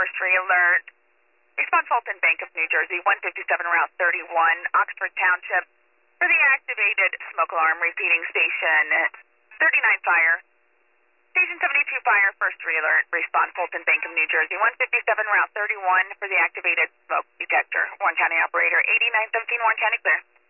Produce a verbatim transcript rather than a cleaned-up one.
first re-alert. Respond Fulton Bank of New Jersey, one fifty-seven Route thirty-one, Oxford Township, for the activated smoke alarm. Repeating, station thirty-nine fire. Station seventy-two fire, first re-alert. Respond Fulton Bank of New Jersey, one fifty-seven Route thirty-one, for the activated smoke detector. Warren County operator, eighty-nine seventeen, Warren County clear.